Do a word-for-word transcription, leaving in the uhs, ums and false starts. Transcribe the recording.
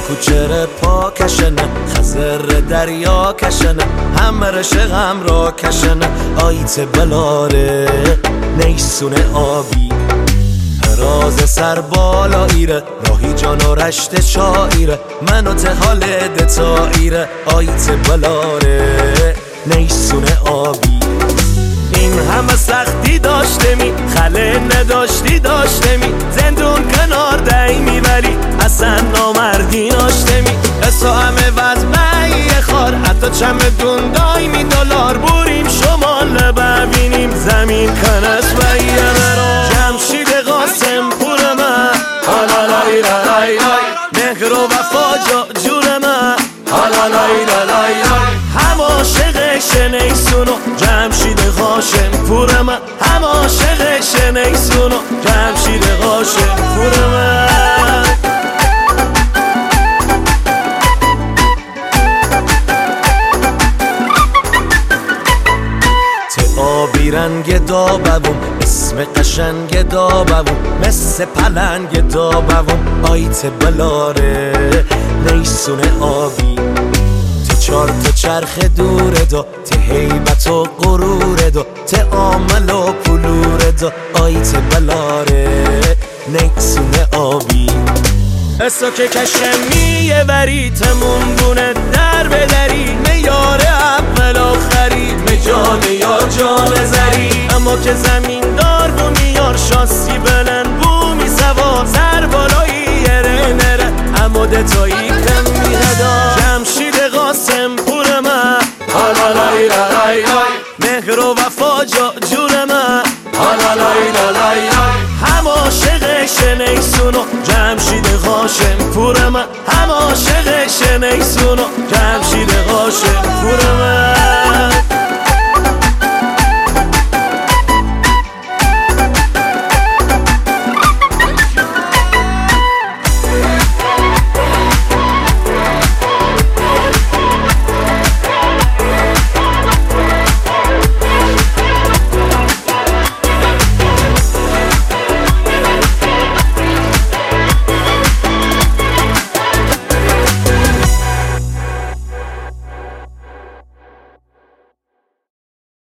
کوچر پا کشنه خزر دریا کشنه همه رشقم را کشنه آیت بلاره نیسونه آبی راز سر بالا ایره راهی جان و رشت شایره منو تحال دتا ایره آیت بلاره نیسونه آبی این همه سختی داشته می خله نداشتی داشته می زندون کنار دهی می ولی اصلا نامردی داشته می اصلا همه وزمه خار حتی چمدون دای می دلار بوریم شمال ببینیم زمین کنس و یه مرا جمشید قاسم پور من حالا لای لای لای مهر و وفا جا جور من حالا لای لای لای هم عاشق شنیسونو جمشید قاسم پور من هم عاشق شنیسونو جمشید قاسم پور من آبی رنگ دابوم اسم قشنگ دابوم مثل پلنگ دابوم آیت بلاره نیسونه آبی ته چار تا چرخ دوره دا ته هیبت و غروره دا ته عامل و پلوره دا آیت بلاره نیسونه آبی اسا که کشمیه وری تمون بونه در بدری میاره اول آخری مجان یا جان زری اما که زمین دار بو میار شاسی بلن بو می سوار سر بالایی یره نره اما دتایی کم میره دا جمشید قاسم پور من حالا لای لای لای مهر و وفا جا جور من حالا لای لای لای هم عاشق شنیسونو جمشید قاسم پور من هم عاشق شنیسونو جمشید قاسم پور من